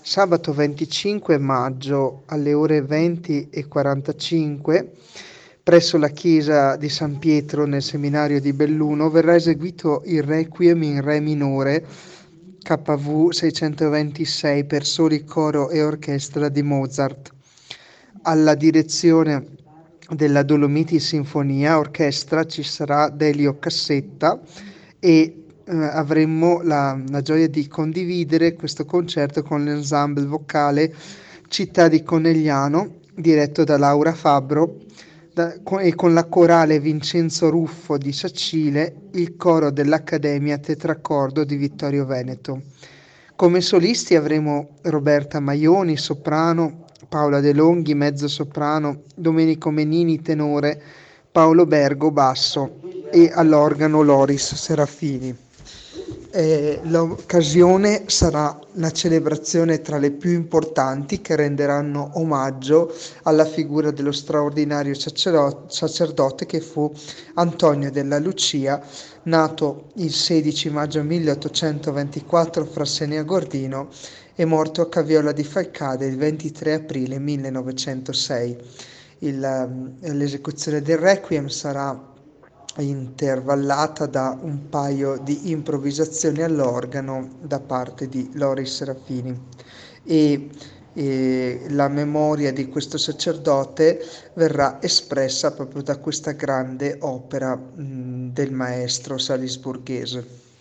Sabato 25 maggio alle ore 20:45 presso la chiesa di San Pietro nel seminario di Belluno verrà eseguito il Requiem in Re minore KV 626 per soli, coro e orchestra di Mozart. Alla direzione della Dolomiti Sinfonia Orchestra ci sarà Delio Cassetta e avremmo la gioia di condividere questo concerto con l'ensemble vocale Città di Conegliano, diretto da Laura Fabbro, e con la corale Vincenzo Ruffo di Sacile, il coro dell'Accademia Tetracordo di Vittorio Veneto. Come solisti avremo Roberta Maioni, soprano, Paola De Longhi, mezzo soprano, Domenico Menini, tenore, Paolo Bergo, basso e all'organo Loris Serafini. L'occasione sarà la celebrazione tra le più importanti che renderanno omaggio alla figura dello straordinario sacerdote che fu Antonio della Lucia, nato il 16 maggio 1824 a Frassenia Gordino e morto a Caviola di Falcade il 23 aprile 1906. L'esecuzione del Requiem sarà intervallata da un paio di improvvisazioni all'organo da parte di Loris Serafini e, e la memoria di questo sacerdote verrà espressa proprio da questa grande opera del maestro salisburghese.